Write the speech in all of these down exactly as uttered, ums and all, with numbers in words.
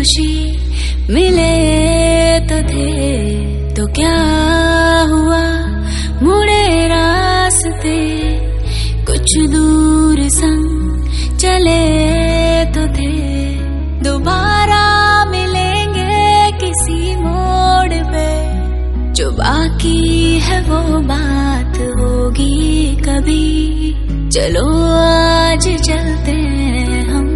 खुशी मिले तो थे, तो क्या हुआ मुड़े रास्ते, कुछ दूर संग चले तो थे, दोबारा मिलेंगे किसी मोड़ पे, जो बाकी है वो बात होगी कभी, चलो आज चलते हैं हम।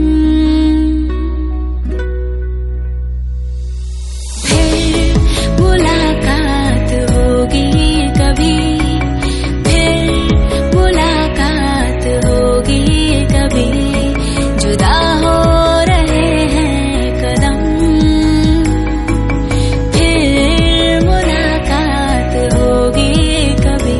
फिर मुलाकात होगी कभी, फिर मुलाकात होगी कभी, जुदा हो रहे हैं कदम, फिर मुलाकात होगी कभी।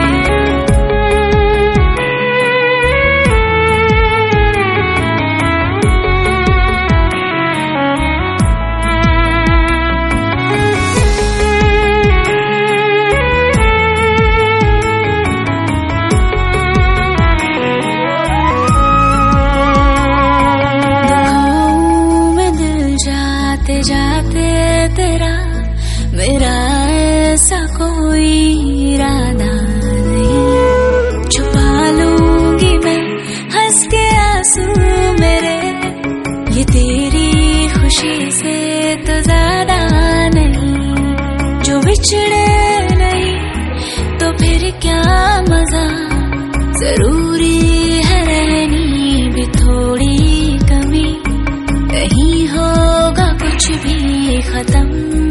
जाते जाते तेरा मेरा ऐसा कोई इरादा नहीं, छुपा लूंगी मैं हंस के आंसू मेरे, ये तेरी खुशी से तो ज्यादा नहीं, जो बिछड़े नहीं तो फिर क्या मजा, जरूरी है रहनी भी थोड़ी कमी, नहीं होगा कुछ भी खत्म।